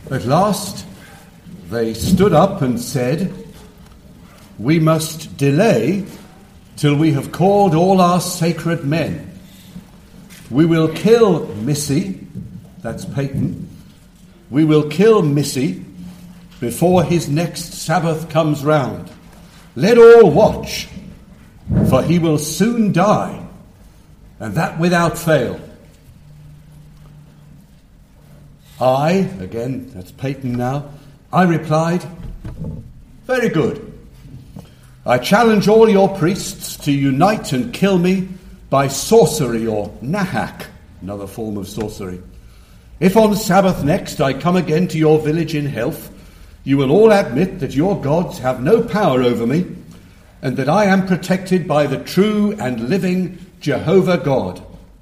At last they stood up and said, "We must delay till we have called all our sacred men. We will kill Missy," that's Peyton, "we will kill Missy before his next Sabbath comes round. Let all watch, for he will soon die, and that without fail." I, again, that's Peyton now, I replied, "Very good. I challenge all your priests to unite and kill me by sorcery or nahak," another form of sorcery. "If on Sabbath next I come again to your village in health, you will all admit that your gods have no power over me, and that I am protected by the true and living Jehovah God."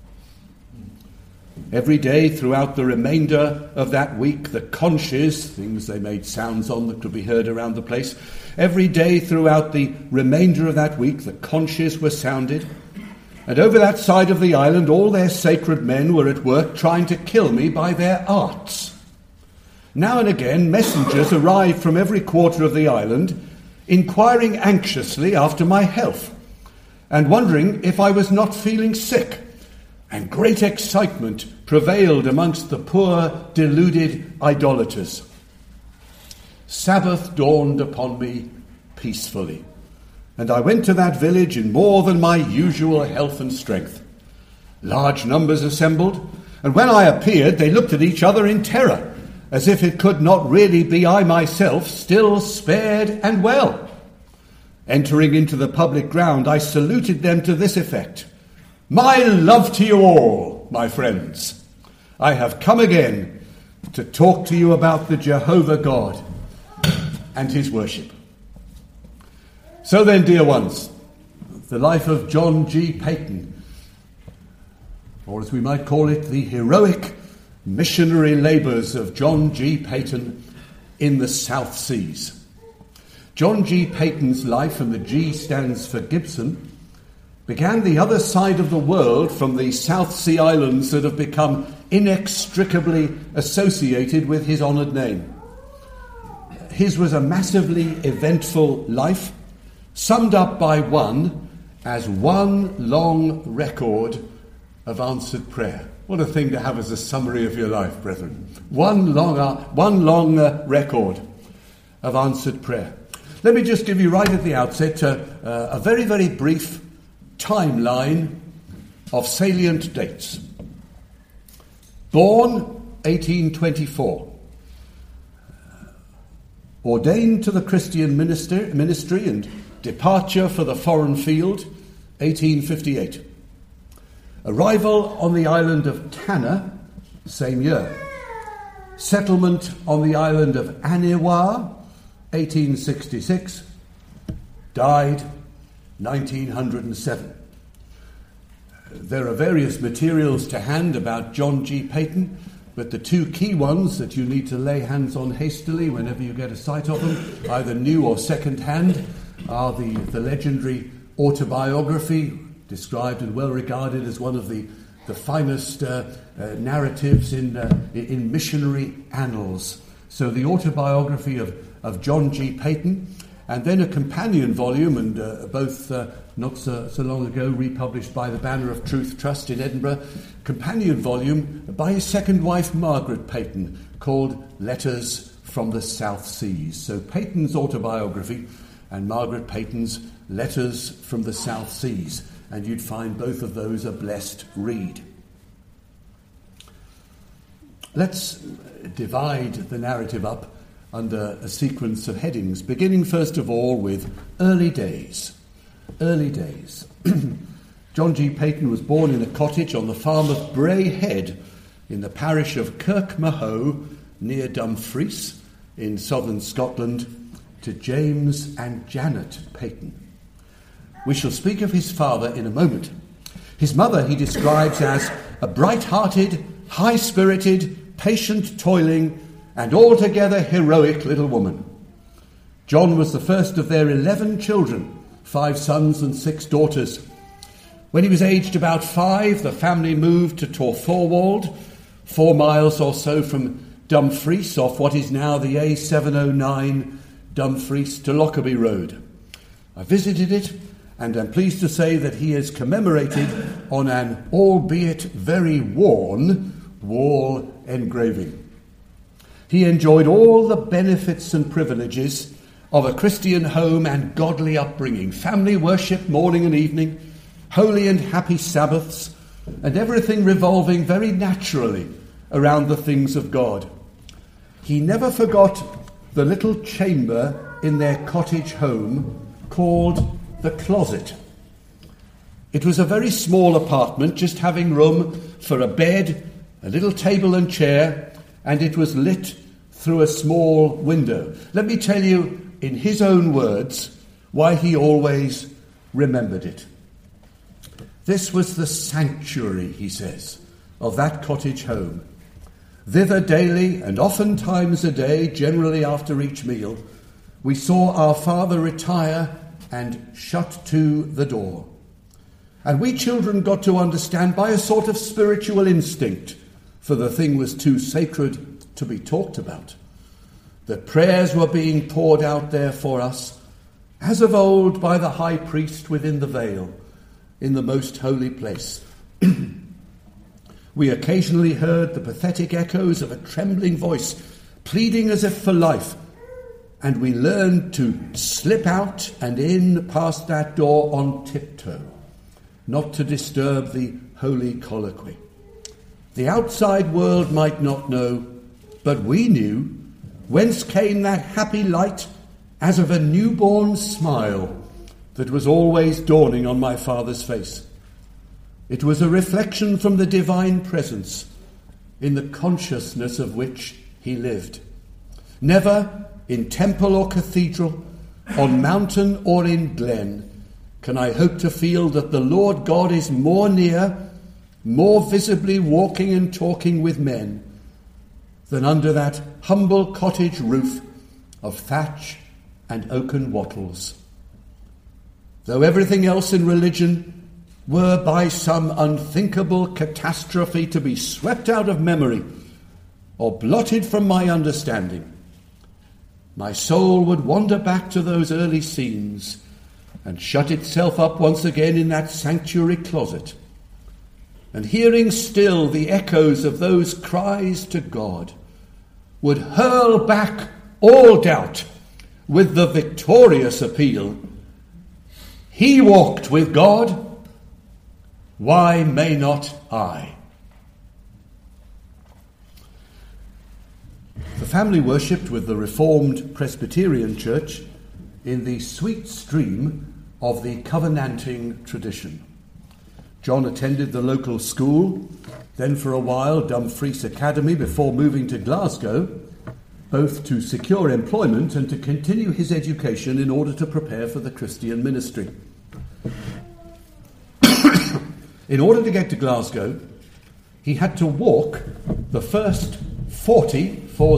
Every day throughout the remainder of that week, the conches, things they made sounds on that could be heard around the place, every day throughout the remainder of that week, the conches were sounded, and over that side of the island all their sacred men were at work trying to kill me by their arts. Now and again messengers arrived from every quarter of the island, inquiring anxiously after my health, and wondering if I was not feeling sick, and great excitement prevailed amongst the poor, deluded idolaters. Sabbath dawned upon me peacefully, and I went to that village in more than my usual health and strength. Large numbers assembled, and when I appeared, they looked at each other in terror, as if it could not really be I myself, still spared and well. Entering into the public ground, I saluted them to this effect: "My love to you all, my friends. I have come again to talk to you about the Jehovah God and his worship." So then, dear ones, the life of John G. Peyton, or as we might call it, the heroic missionary labours of John G. Peyton in the South Seas. John G. Peyton's life, and the G stands for Gibson, began the other side of the world from the South Sea Islands that have become inextricably associated with his honoured name. His was a massively eventful life, summed up by one as one long record of answered prayer. What a thing to have as a summary of your life, brethren. One long record of answered prayer. Let me just give you right at the outset a very, very brief timeline of salient dates. Born 1824. Ordained to the Christian ministry and departure for the foreign field, 1858. Arrival on the island of Tanna, same year. Settlement on the island of Aniwa, 1866. Died 1907. There are various materials to hand about John G. Peyton, but the two key ones that you need to lay hands on hastily whenever you get a sight of them, either new or second hand, are the legendary autobiography, described and well regarded as one of the finest narratives in missionary annals. So the autobiography of John G. Peyton, and then a companion volume, and both not so long ago republished by the Banner of Truth Trust in Edinburgh, companion volume by his second wife Margaret Peyton, called Letters from the South Seas. So Peyton's autobiography and Margaret Peyton's Letters from the South Seas, and you'd find both of those a blessed read. Let's divide the narrative up under a sequence of headings, beginning first of all with early days. Early days. John G. Peyton was born in a cottage on the farm of Bray Head in the parish of Kirkmahoe near Dumfries in southern Scotland to James and Janet Peyton. We shall speak of his father in a moment. His mother he describes as a bright-hearted, high-spirited, patient, toiling, and altogether heroic little woman. John was the first of their 11 children, 5 sons and 6 daughters. When he was aged about 5, the family moved to Torthorwald, 4 miles or so from Dumfries off what is now the A709 Dumfries to Lockerbie Road. I visited it and am pleased to say that he is commemorated on an albeit very worn wall engraving. He enjoyed all the benefits and privileges of a Christian home and godly upbringing, family worship morning and evening, holy and happy Sabbaths, and everything revolving very naturally around the things of God. He never forgot the little chamber in their cottage home called the Closet. It was a very small apartment, just having room for a bed, a little table and chair, and it was lit through a small window. Let me tell you, in his own words, why he always remembered it. This was the sanctuary, he says, of that cottage home. Thither daily, and oftentimes a day, generally after each meal, we saw our father retire and shut to the door. And we children got to understand by a sort of spiritual instinct, for the thing was too sacred to be talked about, that prayers were being poured out there for us, as of old by the high priest within the veil, in the most holy place. We occasionally heard the pathetic echoes of a trembling voice, pleading as if for life, and we learned to slip out and in past that door on tiptoe, not to disturb the holy colloquy. The outside world might not know, but we knew whence came that happy light as of a newborn smile that was always dawning on my father's face. It was a reflection from the divine presence in the consciousness of which he lived. Never in temple or cathedral, on mountain or in glen, can I hope to feel that the Lord God is more near, more visibly walking and talking with men, than under that humble cottage roof of thatch and oaken wattles. Though everything else in religion were by some unthinkable catastrophe to be swept out of memory or blotted from my understanding, my soul would wander back to those early scenes and shut itself up once again in that sanctuary closet, and hearing still the echoes of those cries to God, would hurl back all doubt with the victorious appeal, "He walked with God, why may not I?" The family worshipped with the Reformed Presbyterian Church in the sweet stream of the Covenanting tradition. John attended the local school, then for a while Dumfries Academy, before moving to Glasgow, both to secure employment and to continue his education in order to prepare for the Christian ministry. In order to get to Glasgow, he had to walk the first 40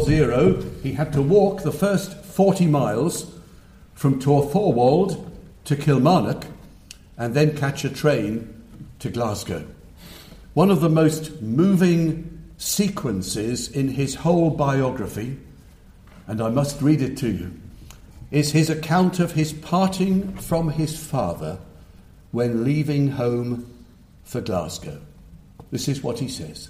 miles from Torthorwald to Kilmarnock and then catch a train to Glasgow. One of the most moving sequences in his whole biography, and I must read it to you, is his account of his parting from his father when leaving home for Glasgow. This is what he says.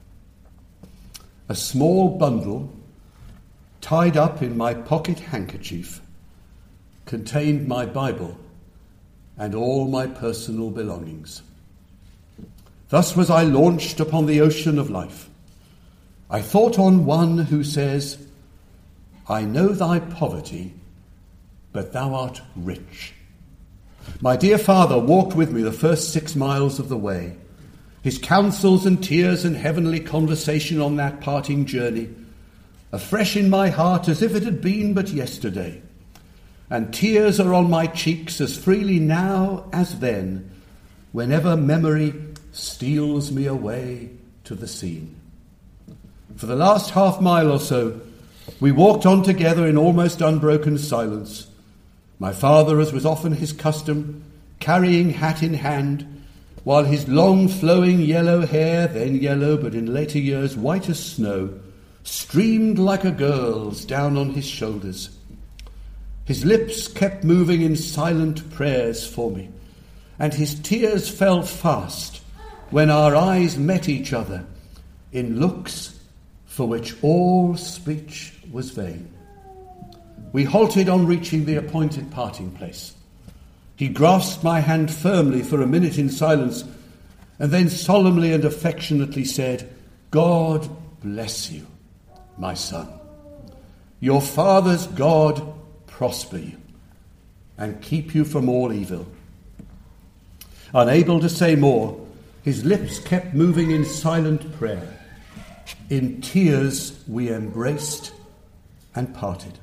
"A small bundle tied up in my pocket handkerchief contained my Bible and all my personal belongings. Thus was I launched upon the ocean of life. I thought on one who says, 'I know thy poverty, but thou art rich.' My dear father walked with me the first 6 miles of the way. His counsels and tears and heavenly conversation on that parting journey are fresh in my heart as if it had been but yesterday, and tears are on my cheeks as freely now as then, whenever memory steals me away to the scene. For the last half mile or so, we walked on together in almost unbroken silence, my father, as was often his custom, carrying hat in hand, while his long flowing yellow hair, then yellow but in later years white as snow, streamed like a girl's down on his shoulders. His lips kept moving in silent prayers for me, and his tears fell fast when our eyes met each other in looks for which all speech was vain. We halted on reaching the appointed parting place. He grasped my hand firmly for a minute in silence, and then solemnly and affectionately said, "God bless you, my son. Your father's God prosper you and keep you from all evil." Unable to say more, his lips kept moving in silent prayer. In tears we embraced and parted.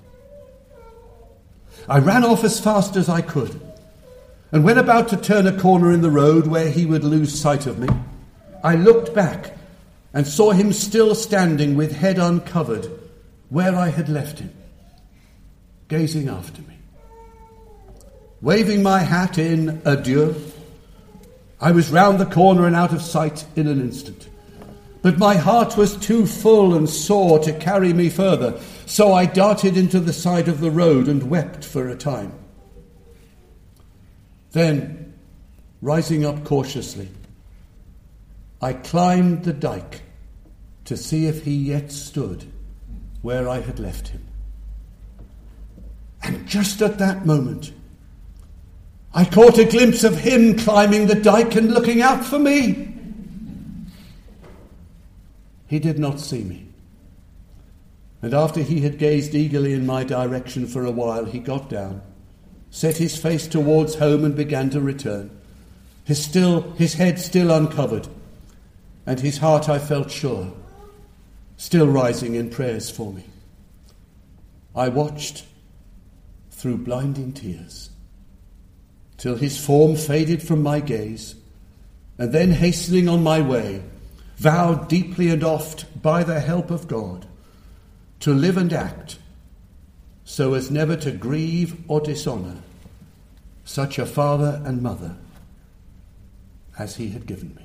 I ran off as fast as I could, and when about to turn a corner in the road where he would lose sight of me, I looked back and saw him still standing with head uncovered where I had left him, gazing after me. Waving my hat in adieu, I was round the corner and out of sight in an instant. But my heart was too full and sore to carry me further, so I darted into the side of the road and wept for a time. Then, rising up cautiously, I climbed the dike to see if he yet stood where I had left him. And just at that moment, I caught a glimpse of him climbing the dike and looking out for me. He did not see me, and after he had gazed eagerly in my direction for a while, he got down, set his face towards home and began to return, his head still uncovered, and his heart, I felt sure, still rising in prayers for me. I watched through blinding tears till his form faded from my gaze, and then hastening on my way, vowed deeply and oft by the help of God to live and act so as never to grieve or dishonour such a father and mother as he had given me.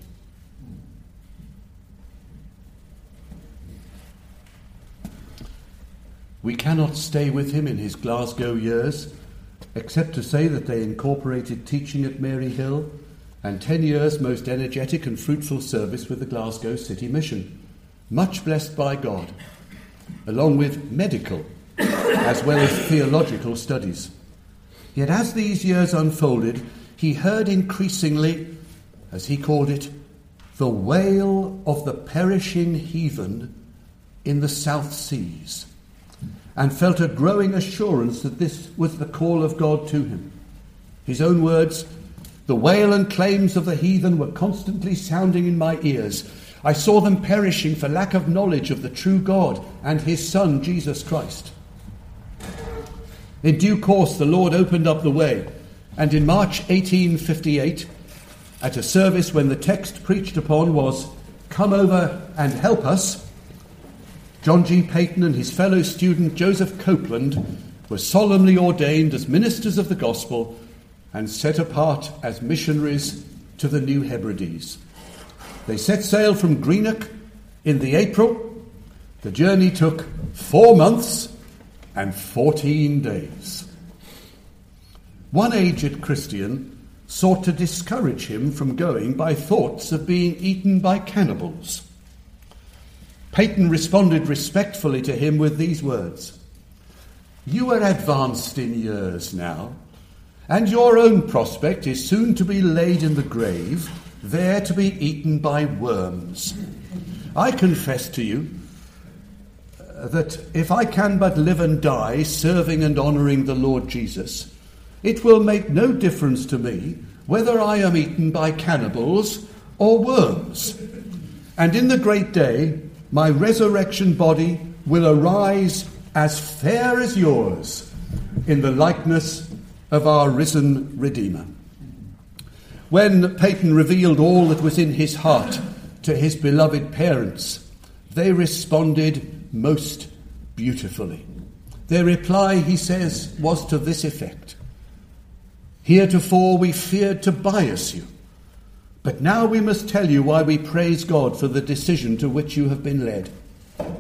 We cannot stay with him in his Glasgow years, except to say that they incorporated teaching at Maryhill and 10 years' most energetic and fruitful service with the Glasgow City Mission, much blessed by God, along with medical as well as theological studies. Yet as these years unfolded, he heard increasingly, as he called it, the wail of the perishing heathen in the South Seas, and felt a growing assurance that this was the call of God to him. His own words, "The wail and claims of the heathen were constantly sounding in my ears. I saw them perishing for lack of knowledge of the true God and his Son, Jesus Christ." In due course, the Lord opened up the way, and in March 1858, at a service when the text preached upon was, "Come over and help us," John G. Paton and his fellow student Joseph Copeland were solemnly ordained as ministers of the gospel and set apart as missionaries to the New Hebrides. They set sail from Greenock in the April. The journey took 4 months and 14 days. One aged Christian sought to discourage him from going by thoughts of being eaten by cannibals. Paton responded respectfully to him with these words, "You are advanced in years now, and your own prospect is soon to be laid in the grave, there to be eaten by worms. I confess to you that if I can but live and die serving and honouring the Lord Jesus, it will make no difference to me whether I am eaten by cannibals or worms. And in the great day, my resurrection body will arise as fair as yours in the likeness of our risen Redeemer." When Paton revealed all that was in his heart to his beloved parents, they responded most beautifully. Their reply, he says, was to this effect: "Heretofore we feared to bias you, but now we must tell you why we praise God for the decision to which you have been led.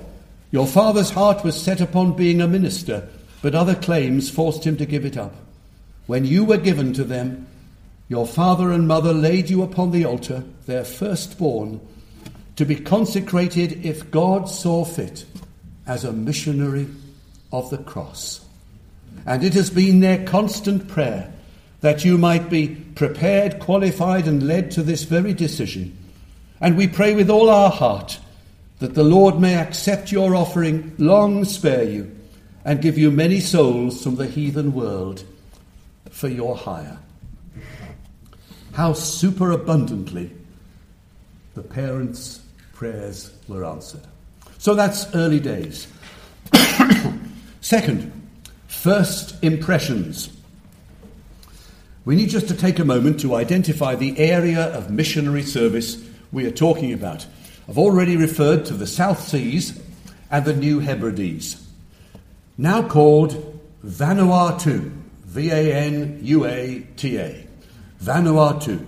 Your father's heart was set upon being a minister, but other claims forced him to give it up. When you were given to them, your father and mother laid you upon the altar, their firstborn, to be consecrated, if God saw fit, as a missionary of the cross. And it has been their constant prayer that you might be prepared, qualified, and led to this very decision. And we pray with all our heart that the Lord may accept your offering, long spare you, and give you many souls from the heathen world for your hire. How superabundantly the parents' prayers were answered. So that's early days. Second, first impressions. We need just to take a moment to identify the area of missionary service we are talking about. I've already referred to the South Seas and the New Hebrides, now called Vanuatu, Vanuata, Vanuatu.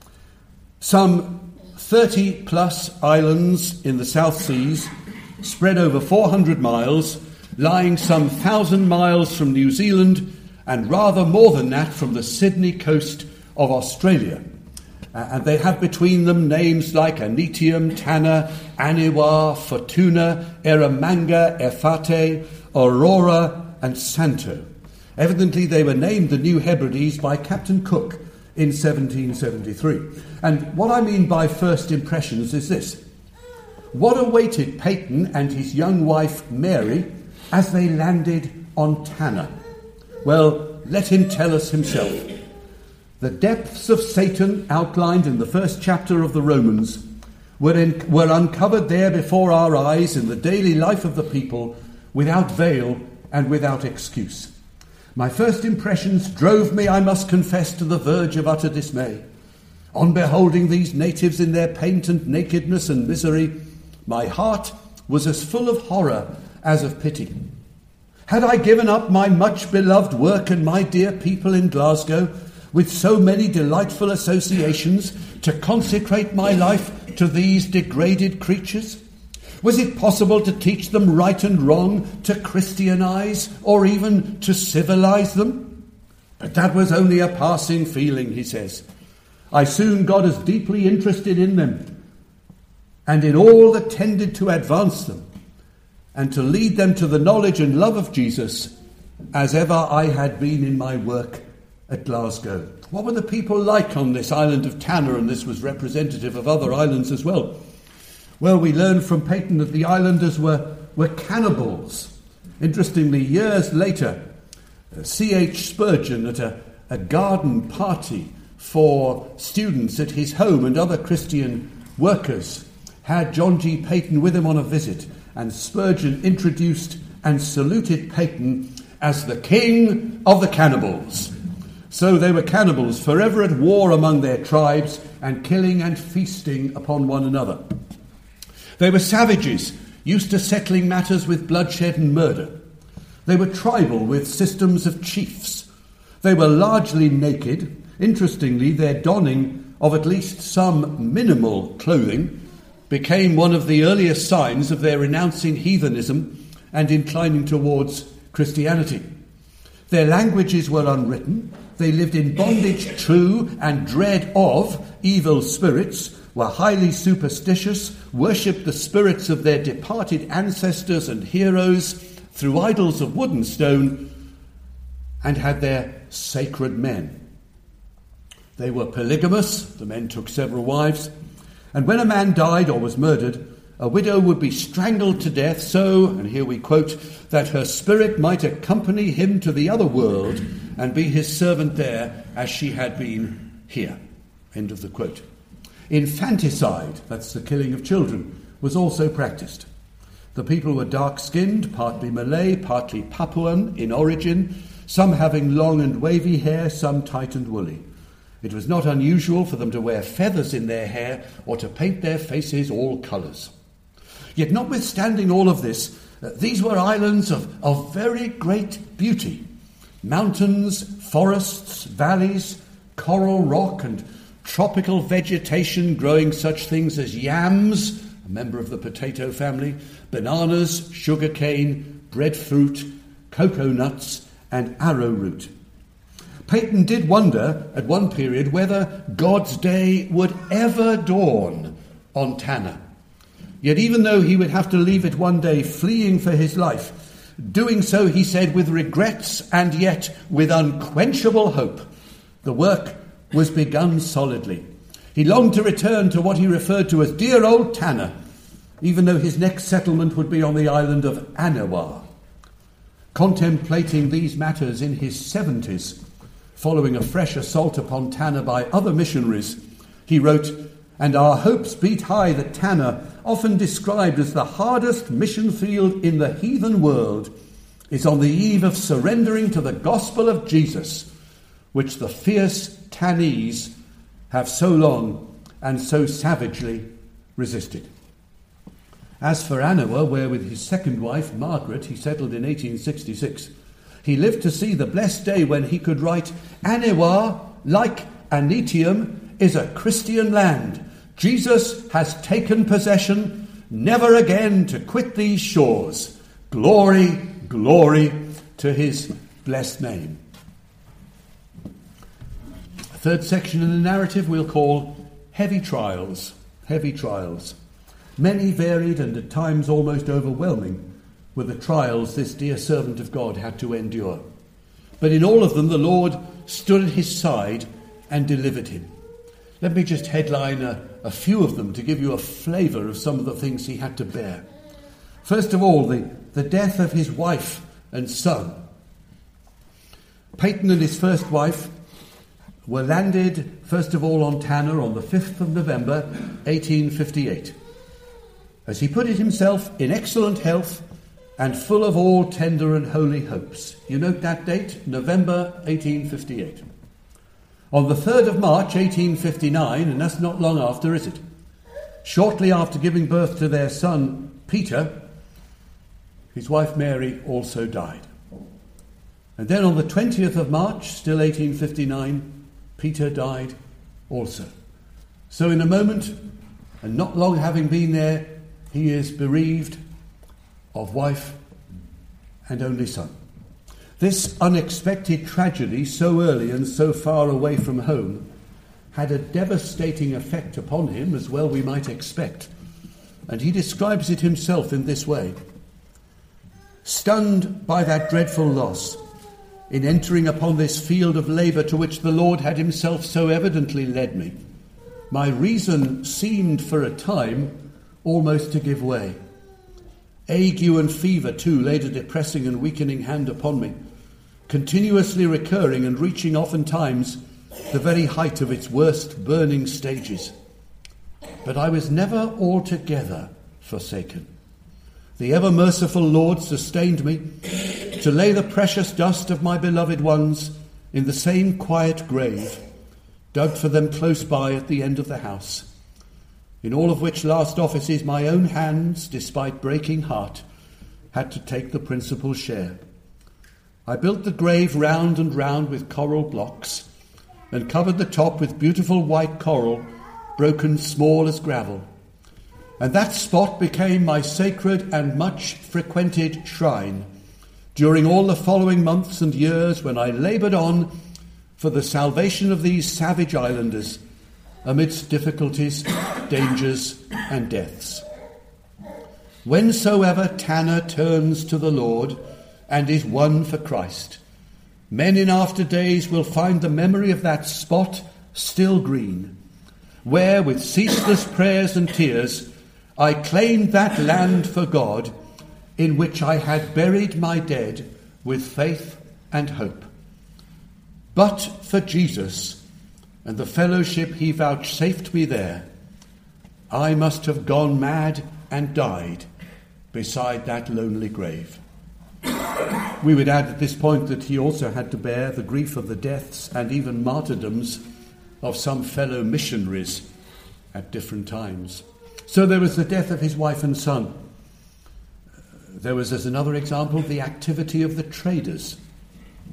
Some 30 plus islands in the South Seas, spread over 400 miles, lying some 1,000 miles from New Zealand and rather more than that from the Sydney coast of Australia. And they have between them names like Anitium, Tanna, Aniwa, Fortuna, Eromanga, Efate, Aurora and Santo. Evidently they were named the New Hebrides by Captain Cook in 1773. And what I mean by first impressions is this. What awaited Peyton and his young wife Mary as they landed on Tanna? Well, let him tell us himself. The depths of Satan outlined in the first chapter of the Romans were uncovered there before our eyes in the daily life of the people without veil and without excuse. My first impressions drove me, I must confess, to the verge of utter dismay. On beholding these natives in their patent nakedness and misery, my heart was as full of horror as of pity. Had I given up my much-beloved work and my dear people in Glasgow, with so many delightful associations, to consecrate my life to these degraded creatures? Was it possible to teach them right and wrong, to Christianize, or even to civilize them? But that was only a passing feeling, he says. I soon got as deeply interested in them, and in all that tended to advance them, and to lead them to the knowledge and love of Jesus, as ever I had been in my work at Glasgow. What were the people like on this island of Tanna? And this was representative of other islands as well. Well, we learned from Peyton that the islanders were cannibals. Interestingly, years later, C.H. Spurgeon at a garden party for students at his home and other Christian workers had John G. Peyton with him on a visit, and Spurgeon introduced and saluted Peyton as the king of the cannibals. So they were cannibals, forever at war among their tribes and killing and feasting upon one another. They were savages, used to settling matters with bloodshed and murder. They were tribal, with systems of chiefs. They were largely naked. Interestingly, their donning of at least some minimal clothing became one of the earliest signs of their renouncing heathenism and inclining towards Christianity. Their languages were unwritten. They lived in bondage to and dread of evil spirits, were highly superstitious, worshipped the spirits of their departed ancestors and heroes through idols of wood and stone, and had their sacred men. They were polygamous. The men took several wives. And when a man died or was murdered, a widow would be strangled to death so, and here we quote, that her spirit might accompany him to the other world and be his servant there as she had been here. End of the quote. Infanticide, that's the killing of children, was also practiced. The people were dark-skinned, partly Malay, partly Papuan in origin, some having long and wavy hair, some tight and woolly. It was not unusual for them to wear feathers in their hair or to paint their faces all colours. Yet notwithstanding all of this, these were islands of very great beauty. Mountains, forests, valleys, coral rock and tropical vegetation growing such things as yams, a member of the potato family, bananas, sugarcane, breadfruit, cocoa nuts, and arrowroot. Peyton did wonder at one period whether God's day would ever dawn on Tanner. Yet even though he would have to leave it one day fleeing for his life, doing so, he said, with regrets and yet with unquenchable hope, the work was begun solidly. He longed to return to what he referred to as dear old Tanner, even though his next settlement would be on the island of Anawa. Contemplating these matters in his 70s, following a fresh assault upon Tanner by other missionaries, he wrote, "And our hopes beat high that Tanner, often described as the hardest mission field in the heathen world, is on the eve of surrendering to the gospel of Jesus, which the fierce Tannese have so long and so savagely resisted." As for Anawa, where with his second wife, Margaret, he settled in 1866, he lived to see the blessed day when he could write, "Anawa, like Anitium, is a Christian land. Jesus has taken possession, never again to quit these shores. Glory, glory to his blessed name." A third section in the narrative we'll call Heavy Trials. Heavy Trials. Many varied and at times almost overwhelming were the trials this dear servant of God had to endure. But in all of them, the Lord stood at his side and delivered him. Let me just headline a few of them to give you a flavour of some of the things he had to bear. First of all, the death of his wife and son. Peyton and his first wife were landed, first of all, on Tanner on the 5th of November, 1858. As he put it himself, in excellent health and full of all tender and holy hopes. You note that date, November 1858. On the 3rd of March 1859, and that's not long after, is it? Shortly after giving birth to their son, Peter, his wife Mary also died. And then on the 20th of March, still 1859, Peter died also. So in a moment, and not long having been there, he is bereaved of wife and only son. This unexpected tragedy, so early and so far away from home, had a devastating effect upon him, as well we might expect. And he describes it himself in this way. "Stunned by that dreadful loss, in entering upon this field of labour to which the Lord had himself so evidently led me, my reason seemed for a time almost to give way. Ague and fever, too, laid a depressing and weakening hand upon me, continuously recurring and reaching oftentimes the very height of its worst burning stages. But I was never altogether forsaken. The ever-merciful Lord sustained me to lay the precious dust of my beloved ones in the same quiet grave, dug for them close by at the end of the house, in all of which last offices my own hands, despite breaking heart, had to take the principal share. I built the grave round and round with coral blocks, and covered the top with beautiful white coral, broken small as gravel. And that spot became my sacred and much frequented shrine during all the following months and years when I laboured on for the salvation of these savage islanders amidst difficulties, dangers, and deaths. Whensoever Tanner turns to the Lord and is won for Christ, men in after days will find the memory of that spot still green, where with ceaseless prayers and tears I claimed that land for God, in which I had buried my dead with faith and hope. But for Jesus and the fellowship he vouchsafed me there, I must have gone mad and died beside that lonely grave. We would add at this point that he also had to bear the grief of the deaths and even martyrdoms of some fellow missionaries at different times. So there was the death of his wife and son. There was, as another example, the activity of the traders.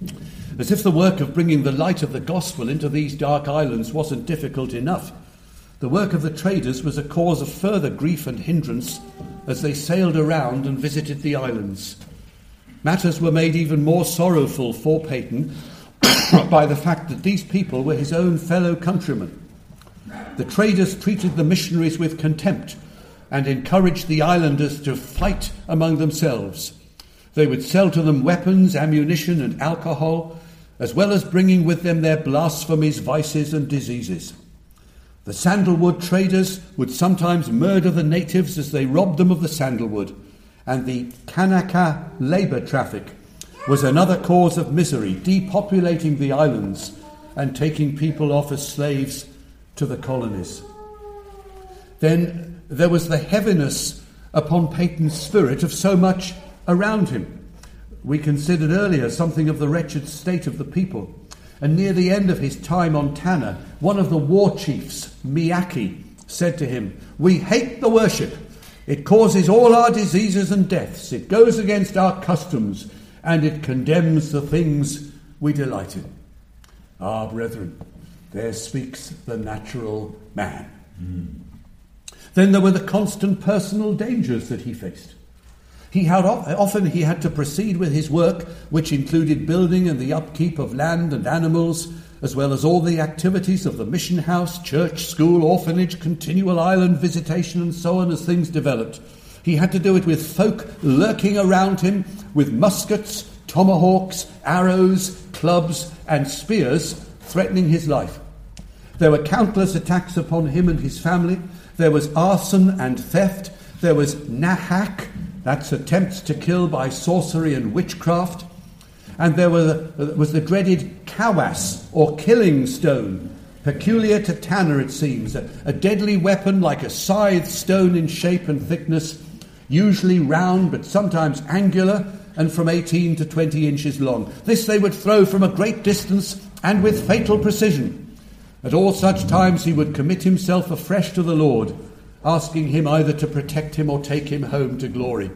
As if the work of bringing the light of the gospel into these dark islands wasn't difficult enough, The work of the traders was a cause of further grief and hindrance as they sailed around and visited the islands. Matters were made even more sorrowful for Peyton by the fact that these people were his own fellow countrymen. The traders treated the missionaries with contempt and encouraged the islanders to fight among themselves. They would sell to them weapons, ammunition, and alcohol, as well as bringing with them their blasphemies, vices, and diseases. The sandalwood traders would sometimes murder the natives as they robbed them of the sandalwood, and the Kanaka labour traffic was another cause of misery, depopulating the islands and taking people off as slaves to the colonies. Then there was the heaviness upon Peyton's spirit of so much around him. We considered earlier something of the wretched state of the people. And near the end of his time on Tanna, one of the war chiefs, Miyake, said to him, "We hate the worship. It causes all our diseases and deaths. It goes against our customs, and it condemns the things we delight in." Ah, brethren, there speaks the natural man. Then there were the constant personal dangers that he faced. Often he had to proceed with his work, which included building and the upkeep of land and animals, as well as all the activities of the mission house, church, school, orphanage, continual island visitation, and so on as things developed. He had to do it with folk lurking around him, with muskets, tomahawks, arrows, clubs, and spears threatening his life. There were countless attacks upon him and his family. There was arson and theft. There was nahak, that's attempts to kill by sorcery and witchcraft. And there was the dreaded kawas, or killing stone, peculiar to Tanna, it seems, a deadly weapon like a scythe stone in shape and thickness, usually round but sometimes angular, and from 18 to 20 inches long. This they would throw from a great distance and with fatal precision. At all such times he would commit himself afresh to the Lord, asking him either to protect him or take him home to glory.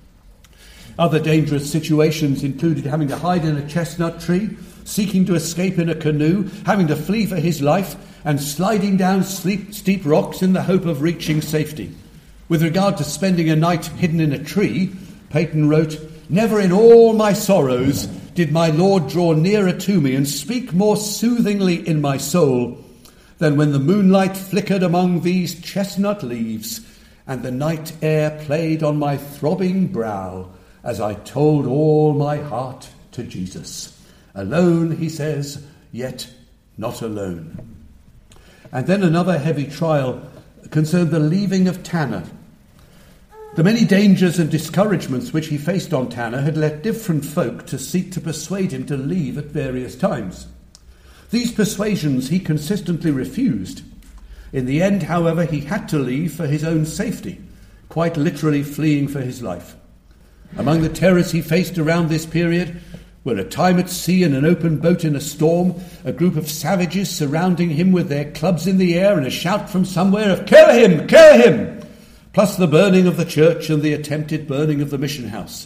Other dangerous situations included having to hide in a chestnut tree, seeking to escape in a canoe, having to flee for his life, and sliding down steep rocks in the hope of reaching safety. With regard to spending a night hidden in a tree, Peyton wrote, "Never in all my sorrows did my Lord draw nearer to me and speak more soothingly in my soul than when the moonlight flickered among these chestnut leaves and the night air played on my throbbing brow as I told all my heart to Jesus. Alone," he says, "yet not alone." And then another heavy trial concerned the leaving of Tanna. The many dangers and discouragements which he faced on Tanna had led different folk to seek to persuade him to leave at various times. These persuasions he consistently refused. In the end, however, he had to leave for his own safety, quite literally fleeing for his life. Among the terrors he faced around this period were a time at sea in an open boat in a storm, a group of savages surrounding him with their clubs in the air, and a shout from somewhere of "Kill him! Kill him!" plus the burning of the church and the attempted burning of the mission house.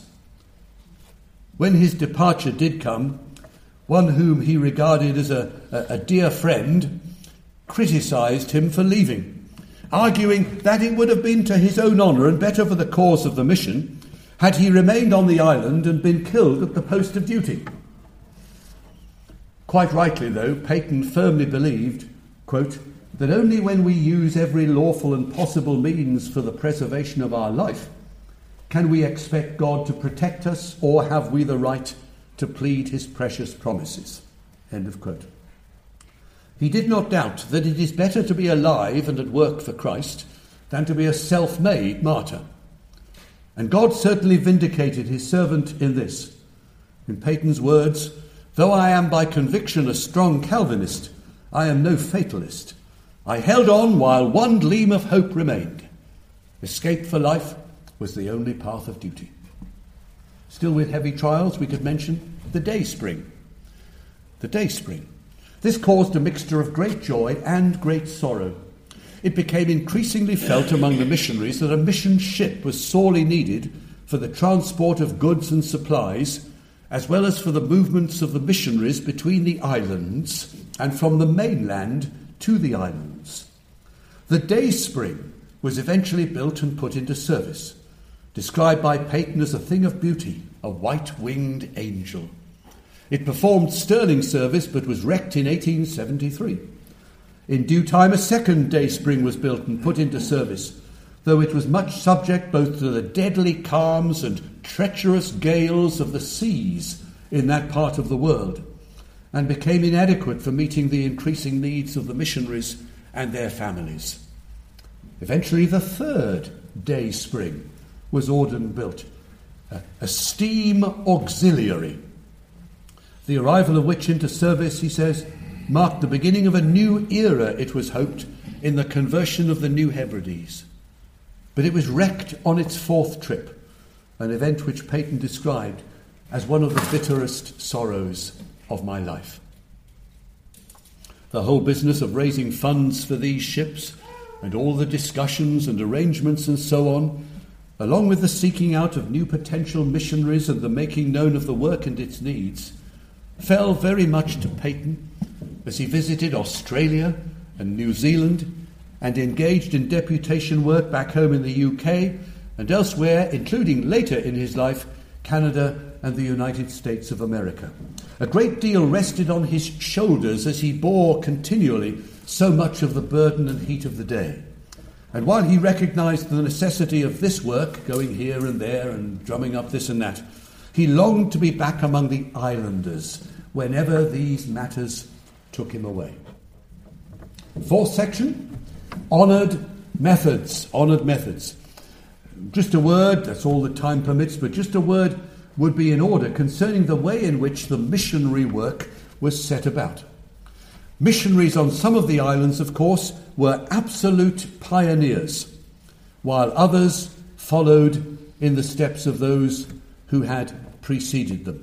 When his departure did come, one whom he regarded as a dear friend criticised him for leaving, arguing that it would have been to his own honour and better for the cause of the mission had he remained on the island and been killed at the post of duty. Quite rightly, though, Peyton firmly believed, quote, that only when we use every lawful and possible means for the preservation of our life can we expect God to protect us, or have we the right to plead his precious promises. End of quote. He did not doubt that it is better to be alive and at work for Christ than to be a self-made martyr. And God certainly vindicated his servant in this. In Peyton's words, "Though I am by conviction a strong Calvinist, I am no fatalist. I held on while one gleam of hope remained. Escape for life was the only path of duty." Still with heavy trials, we could mention the Dayspring. The Dayspring. This caused a mixture of great joy and great sorrow. It became increasingly felt among the missionaries that a mission ship was sorely needed for the transport of goods and supplies, as well as for the movements of the missionaries between the islands and from the mainland to the islands. The Dayspring was eventually built and put into service, described by Peyton as a thing of beauty, a white-winged angel. It performed sterling service but was wrecked in 1873. In due time, a second Dayspring was built and put into service, though it was much subject both to the deadly calms and treacherous gales of the seas in that part of the world, and became inadequate for meeting the increasing needs of the missionaries and their families. Eventually, the third Dayspring was ordered and built, a steam auxiliary, the arrival of which into service, he says, marked the beginning of a new era, it was hoped, in the conversion of the New Hebrides. But it was wrecked on its fourth trip, an event which Peyton described as one of the bitterest sorrows of my life. The whole business of raising funds for these ships and all the discussions and arrangements and so on, along with the seeking out of new potential missionaries and the making known of the work and its needs, fell very much to Peyton as he visited Australia and New Zealand and engaged in deputation work back home in the UK and elsewhere, including later in his life, Canada and the United States of America. A great deal rested on his shoulders as he bore continually so much of the burden and heat of the day. And while he recognised the necessity of this work, going here and there and drumming up this and that, he longed to be back among the islanders whenever these matters took him away. Fourth section, honoured methods. Honoured methods. Just a word, that's all the time permits, but just a word would be in order concerning the way in which the missionary work was set about. Missionaries on some of the islands, of course, were absolute pioneers, while others followed in the steps of those who had preceded them.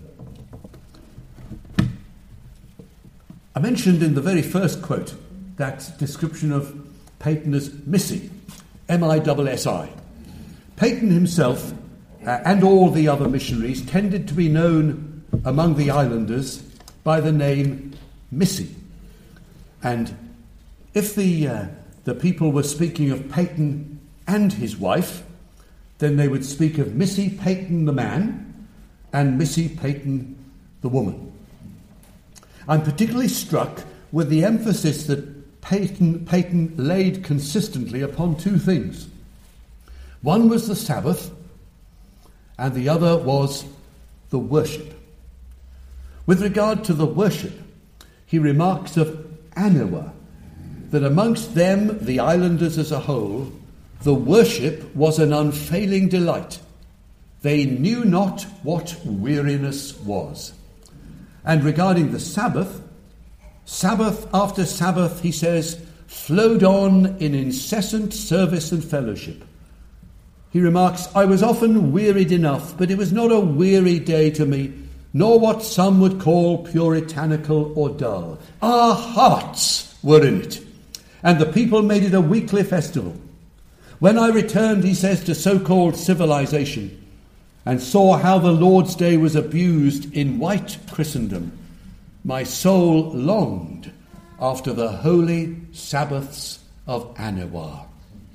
I mentioned in the very first quote that description of Peyton as Missy, M-I-S-S-I. Peyton himself and all the other missionaries tended to be known among the islanders by the name Missy. And if the people were speaking of Peyton and his wife, then they would speak of Missy Peyton the man and Missy Peyton the woman. I'm particularly struck with the emphasis that Peyton laid consistently upon two things. One was the Sabbath, and the other was the worship. With regard to the worship, he remarks of Aniwa, that amongst them, the islanders as a whole, the worship was an unfailing delight. They knew not what weariness was. And regarding the Sabbath, Sabbath after Sabbath, he says, flowed on in incessant service and fellowship. He remarks, I was often wearied enough, but it was not a weary day to me, nor what some would call puritanical or dull. Our hearts were in it, and the people made it a weekly festival. When I returned, he says, to so-called civilization, and saw how the Lord's Day was abused in white Christendom, my soul longed after the holy Sabbaths of Aniwa.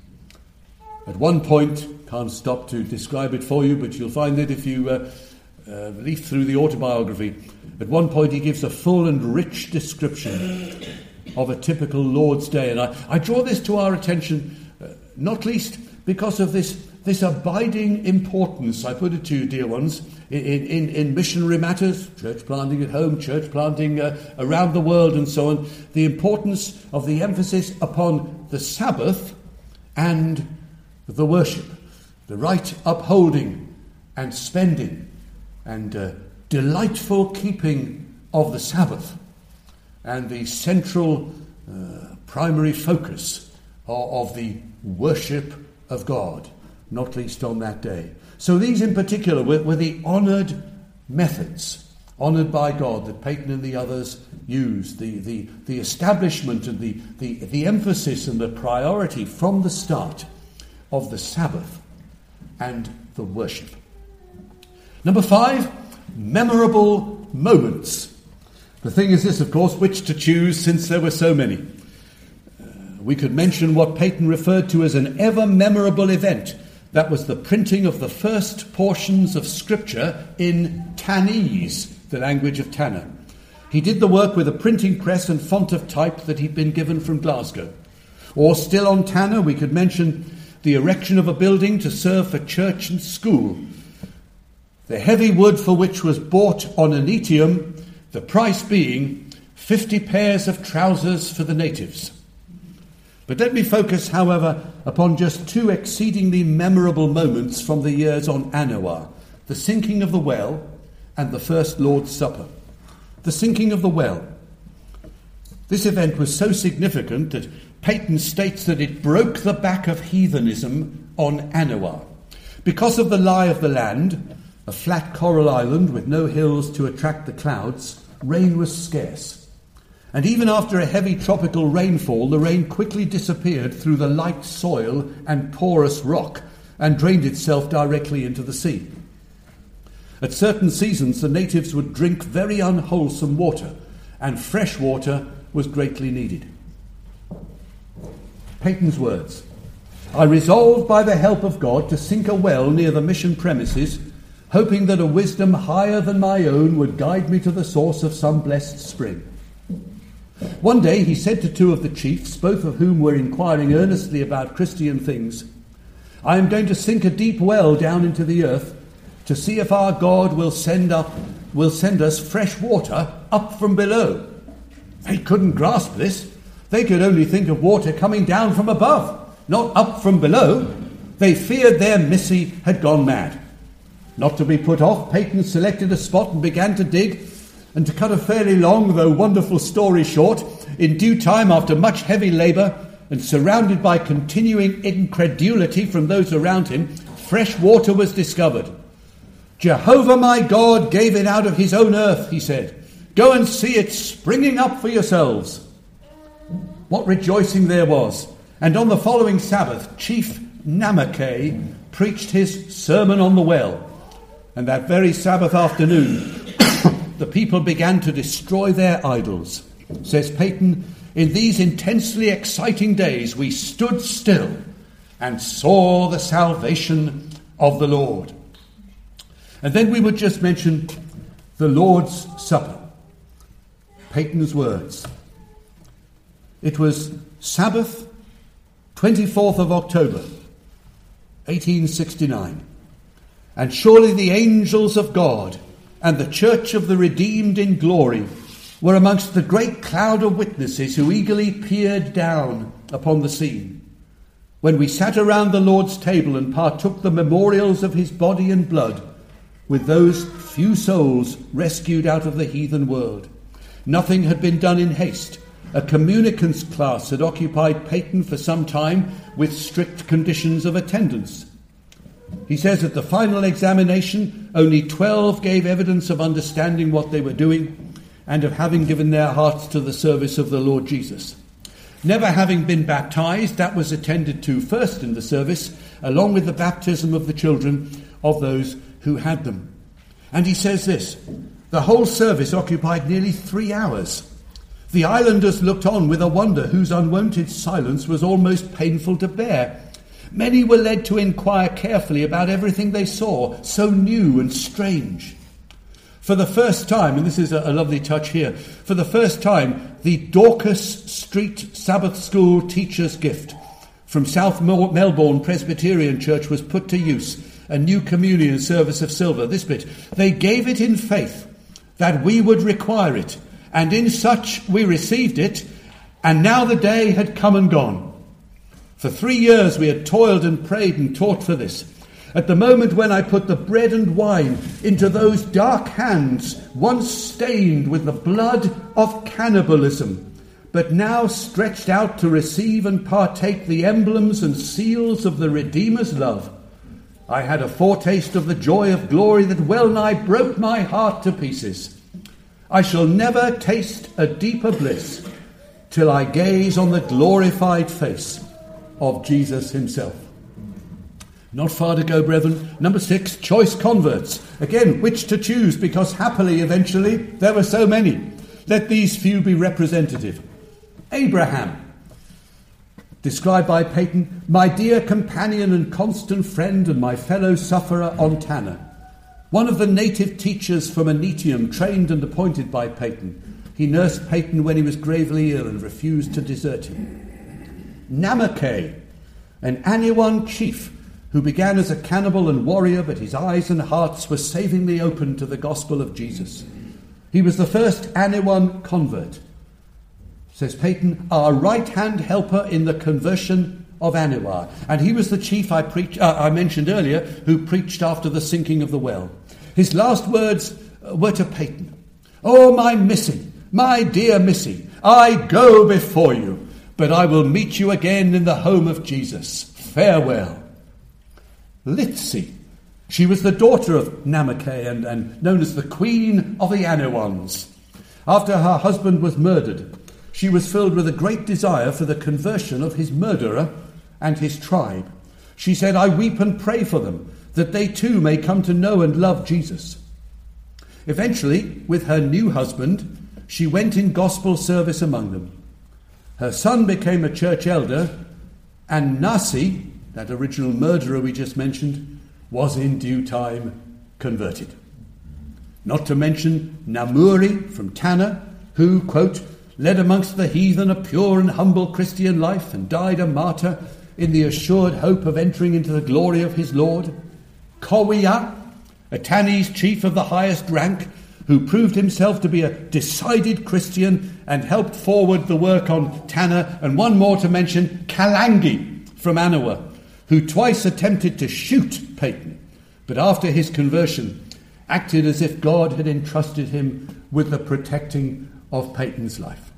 At one point, can't stop to describe it for you, but you'll find it if you leaf through the autobiography. At one point, he gives a full and rich description of a typical Lord's Day. And I draw this to our attention, not least because of this abiding importance, I put it to you, dear ones, in missionary matters, church planting at home, church planting around the world and so on, the importance of the emphasis upon the Sabbath and the worship, the right upholding and spending and delightful keeping of the Sabbath, and the central primary focus of the worship of God, not least on that day. So these in particular were the honoured methods, honoured by God, that Peyton and the others used, the establishment and the emphasis and the priority from the start of the Sabbath and the worship. Number 5, memorable moments. The thing is this, of course, which to choose, since there were so many. we could mention what Peyton referred to as an ever-memorable event. That was the printing of the first portions of Scripture in Tannese, the language of Tanna. He did the work with a printing press and font of type that he'd been given from Glasgow. Or still on Tanna, we could mention the erection of a building to serve for church and school. The heavy wood for which was bought on Anetium, the price being 50 pairs of trousers for the natives. But let me focus, however, upon just two exceedingly memorable moments from the years on Anoa, the sinking of the well and the first Lord's Supper. The sinking of the well. This event was so significant that Peyton states that it broke the back of heathenism on Anoa. Because of the lie of the land, a flat coral island with no hills to attract the clouds, rain was scarce. And even after a heavy tropical rainfall, the rain quickly disappeared through the light soil and porous rock and drained itself directly into the sea. At certain seasons, the natives would drink very unwholesome water, and fresh water was greatly needed. Peyton's words: I resolved by the help of God to sink a well near the mission premises, hoping that a wisdom higher than my own would guide me to the source of some blessed spring. One day he said to two of the chiefs, both of whom were inquiring earnestly about Christian things, I am going to sink a deep well down into the earth to see if our God will send us fresh water up from below. They couldn't grasp this. They could only think of water coming down from above, not up from below. They feared their missy had gone mad. Not to be put off, Peyton selected a spot and began to dig. And to cut a fairly long, though wonderful story short, in due time, after much heavy labour, and surrounded by continuing incredulity from those around him, fresh water was discovered. Jehovah my God gave it out of his own earth, he said. Go and see it springing up for yourselves. What rejoicing there was. And on the following Sabbath, Chief Namake preached his Sermon on the Well. And that very Sabbath afternoon, the people began to destroy their idols. Says Peyton, in these intensely exciting days we stood still and saw the salvation of the Lord. And then we would just mention the Lord's Supper. Peyton's words. It was Sabbath, 24th of October, 1869. And surely the angels of God and the church of the redeemed in glory were amongst the great cloud of witnesses who eagerly peered down upon the scene. When we sat around the Lord's table and partook the memorials of his body and blood with those few souls rescued out of the heathen world. Nothing had been done in haste. A communicants class had occupied Peyton for some time with strict conditions of attendance. He says at the final examination, only 12 gave evidence of understanding what they were doing and of having given their hearts to the service of the Lord Jesus. Never having been baptized, that was attended to first in the service, along with the baptism of the children of those who had them. And he says this, the whole service occupied nearly 3 hours. The islanders looked on with a wonder whose unwonted silence was almost painful to bear. Many were led to inquire carefully about everything they saw, so new and strange. For the first time, and this is a lovely touch here, for the first time, the Dorcas Street Sabbath School teacher's gift from South Melbourne Presbyterian Church was put to use, a new communion service of silver. This bit, they gave it in faith that we would require it, and in such we received it, and now the day had come and gone. For 3 years we had toiled and prayed and taught for this. At the moment when I put the bread and wine into those dark hands, once stained with the blood of cannibalism, but now stretched out to receive and partake the emblems and seals of the Redeemer's love, I had a foretaste of the joy of glory that well nigh broke my heart to pieces. I shall never taste a deeper bliss till I gaze on the glorified face of Jesus himself. Not far to go, brethren. Number 6, choice converts. Again, which to choose, because happily, eventually, there were so many. Let these few be representative. Abraham. described by Peyton, "My dear companion and constant friend and my fellow sufferer on Tanner. One of the native teachers from Anetium, trained and appointed by Peyton. He nursed Peyton when he was gravely ill and refused to desert him. Namakay, an Aniwan chief who began as a cannibal and warrior, but his eyes and hearts were savingly open to the gospel of Jesus. He was the first Aniwan convert," says Peyton, "our right-hand helper in the conversion of Aniwa. And he was the chief I mentioned earlier who preached after the sinking of the well. His last words were to Peyton, 'Oh, my Missy, my dear Missy, I go before you, but I will meet you again in the home of Jesus. Farewell.'" Litsi. She was the daughter of Namakay and known as the Queen of the Aniwans. After her husband was murdered, she was filled with a great desire for the conversion of his murderer and his tribe. She said, "I weep and pray for them, that they too may come to know and love Jesus." Eventually, with her new husband, she went in gospel service among them. Her son became a church elder, and Nasi, that original murderer we just mentioned, was in due time converted. Not to mention Namuri from Tanner, who, quote, "led amongst the heathen a pure and humble Christian life and died a martyr in the assured hope of entering into the glory of his Lord. Kowiya, a Tanese chief of the highest rank, who proved himself to be a decided Christian and helped forward the work on Tanner. And one more to mention, Kalangi from Anawa, who twice attempted to shoot Peyton, but after his conversion acted as if God had entrusted him with the protecting of Peyton's life.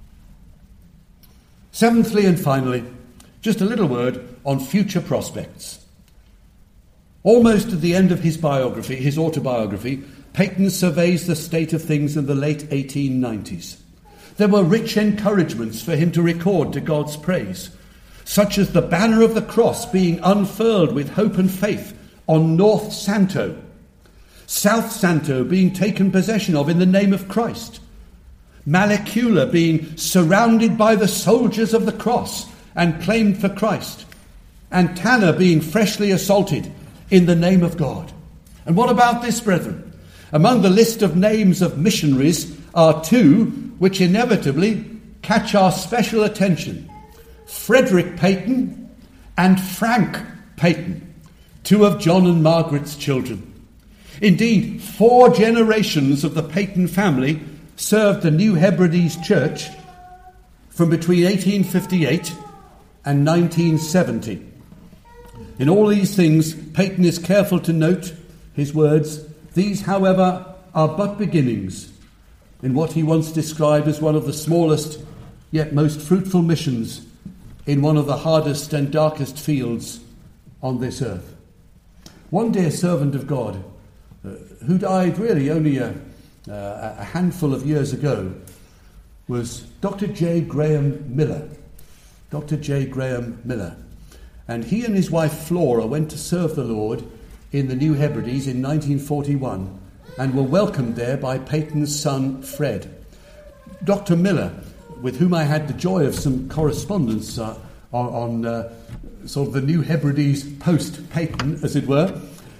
Seventhly and finally, just a little word on future prospects. Almost at the end of his autobiography, Peyton surveys the state of things in the late 1890s. There were rich encouragements for him to record to God's praise, such as the banner of the cross being unfurled with hope and faith on North Santo, South Santo being taken possession of in the name of Christ, Malekula being surrounded by the soldiers of the cross and claimed for Christ, and Tanner being freshly assaulted in the name of God. And what about this, brethren? Among the list of names of missionaries are two which inevitably catch our special attention: Frederick Peyton and Frank Peyton, two of John and Margaret's children. Indeed, 4 generations of the Peyton family served the New Hebrides Church from between 1858 and 1970. In all these things, Peyton is careful to note his words, "These, however, are but beginnings," in what he once described as one of the smallest yet most fruitful missions in one of the hardest and darkest fields on this earth. One dear servant of God, who died really only a handful of years ago, was Dr. J. Graham Miller. Dr. J. Graham Miller. And he and his wife Flora went to serve the Lord in the New Hebrides in 1941 and were welcomed there by Peyton's son Fred. Dr. Miller, with whom I had the joy of some correspondence on sort of the New Hebrides post-Peyton, as it were,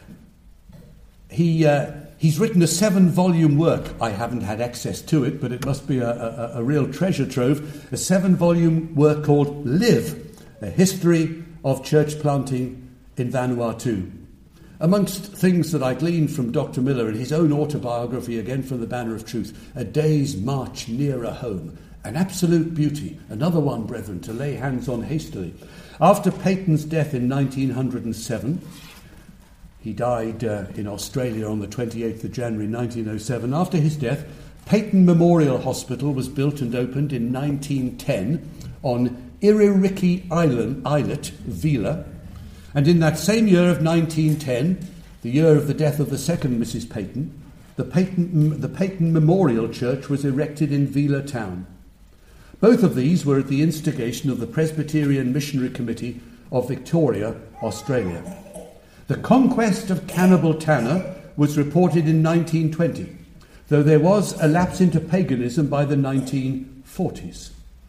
he's written a 7-volume work. I haven't had access to it, but it must be a real treasure trove. A 7-volume work called Live, A History of Church Planting in Vanuatu. Amongst things that I gleaned from Dr. Miller in his own autobiography, again from the Banner of Truth, A Day's March Nearer Home, an absolute beauty, another one, brethren, to lay hands on hastily. After Peyton's death in 1907, he died in Australia on the 28th of January 1907. After his death, Peyton Memorial Hospital was built and opened in 1910 on Iririki Islet, Vila. And in that same year of 1910, the year of the death of the second Mrs. Peyton, the Peyton Memorial Church was erected in Vila town. Both of these were at the instigation of the Presbyterian Missionary Committee of Victoria, Australia. The conquest of Cannibal Tanner was reported in 1920, though there was a lapse into paganism by the 1940s.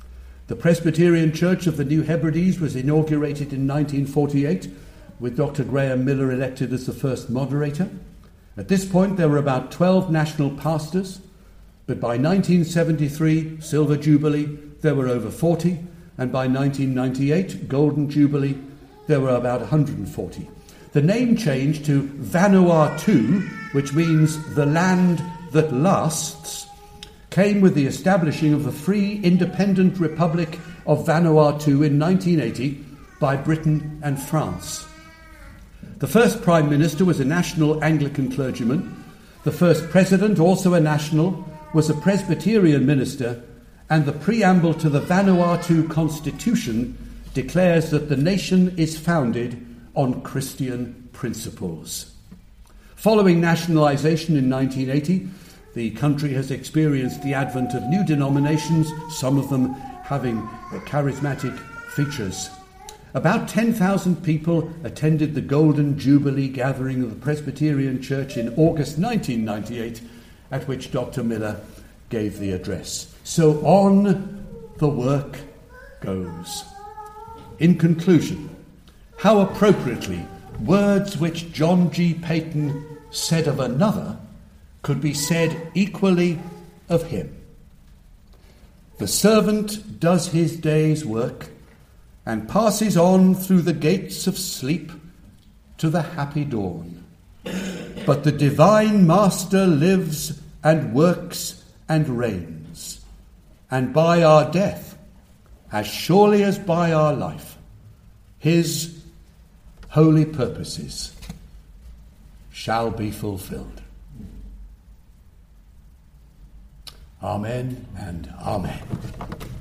The Presbyterian Church of the New Hebrides was inaugurated in 1948, with Dr. Graham Miller elected as the first moderator. At this point, there were about 12 national pastors, but by 1973, Silver Jubilee, there were over 40, and by 1998, Golden Jubilee, there were about 140. The name change to Vanuatu, which means the land that lasts, came with the establishing of the Free Independent Republic of Vanuatu in 1980 by Britain and France. The first Prime Minister was a national Anglican clergyman. The first President, also a national, was a Presbyterian minister, and the preamble to the Vanuatu Constitution declares that the nation is founded on Christian principles. Following nationalisation in 1980, the country has experienced the advent of new denominations, some of them having charismatic features. About 10,000 people attended the Golden Jubilee gathering of the Presbyterian Church in August 1998, at which Dr. Miller gave the address. So on the work goes. In conclusion, how appropriately words which John G. Paton said of another could be said equally of him. The servant does his day's work and passes on through the gates of sleep to the happy dawn. But the divine Master lives and works and reigns, and by our death, as surely as by our life, his holy purposes shall be fulfilled. Amen and amen.